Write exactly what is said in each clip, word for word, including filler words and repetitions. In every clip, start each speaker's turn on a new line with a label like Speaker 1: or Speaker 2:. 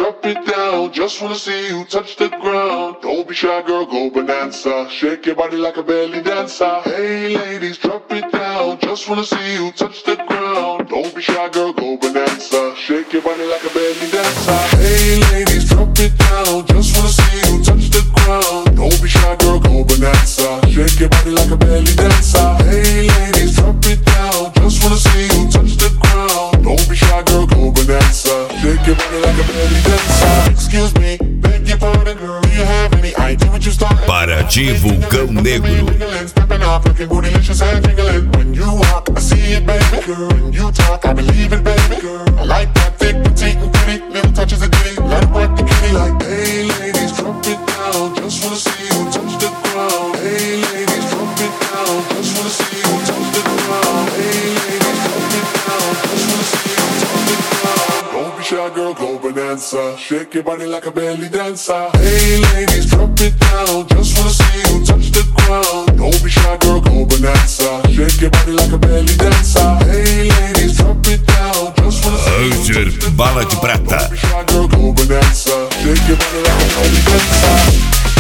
Speaker 1: drop it down. Just wanna see you touch the ground. Don't be shy, girl, go bonanza. Shake your body like a belly dancer. Hey ladies, drop it down. Just wanna see you touch the ground. Don't be shy, girl, go bonanza. Shake your body like a belly dancer. Hey ladies, drop it down. Just wanna see you touch the ground. Don't be shy, girl, go bonanza. Shake your body like a belly dancer. Hey ladies, drop it down. Just wanna see you touch the ground. Don't be shy, girl, go bonanza. Shake your body like a belly dancer. Excuse me, beg your pardon, girl. Do you have any idea what you started?
Speaker 2: Paraty Vulcão Negro.
Speaker 1: Stepping off, looking bootylicious and jingling. When you walk, I see it, baby. Girl, when you talk, I believe it, baby. Girl, I like that thick, petite, and pretty. Little touches of ditty, let it work the kitty. Like, hey ladies, drop it down. Just wanna see you touch the ground. Hey ladies, drop it down. Just wanna see you touch the ground. Hey ladies, drop it down. Just wanna see you touch the ground. Don't be shy, girl, go bonanza. Shake your body like a belly dancer. Hey ladies, drop it down. Just wanna see you touch the ground. Don't be shy, girl, go bonanza. Shake your body like a belly dancer. Hey ladies, drop it down. Just wanna see you
Speaker 2: Ranger
Speaker 1: touch the
Speaker 2: Bala de
Speaker 1: ground.
Speaker 2: Prata.
Speaker 1: Don't be shy, girl, go bonanza. Shake your body like a belly dancer.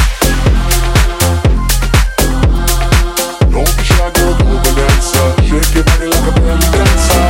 Speaker 1: Don't be shy, girl, go bonanza. Shake your body like a belly dancer.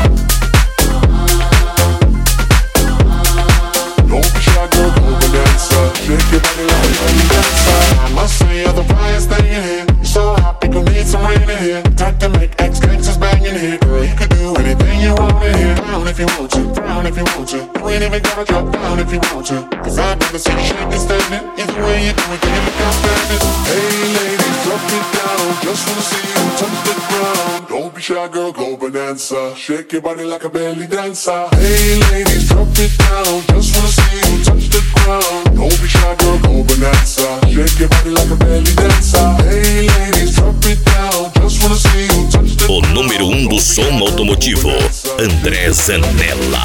Speaker 1: Don't be shy, girl, go bonanza. Shake your body like a belly dancer. I must say you're the brightest thing in here. You're so hot, people need some rain in here. Time to make ex-gangsters bang in here. Girl, you could do anything you want in here. Down if you want to, down if you want to. You ain't even gotta drop down if you want to. Cause I've never seen you shaking standing. Either way you do it, then you look outstanding. Hey ladies, drop it down. Just wanna see you touch the ground. Don't be shy, girl, go bonanza. Shake your body like a belly dancer. Hey ladies, drop it down. Just wanna see you touch the ground. Don't be shy, girl, go bonanza. Shake your body like a belly dancer. Hey ladies, drop it down. Just wanna see you touch the
Speaker 2: O
Speaker 1: ground.
Speaker 2: número um do som automotivo, André Zanella.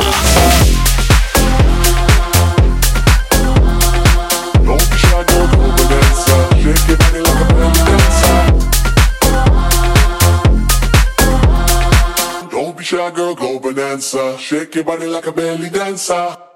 Speaker 1: Don't be shy, girl, go bonanza. Shake your body like a belly dancer. Don't be shy, girl, go bonanza. Shake your body like a belly dancer.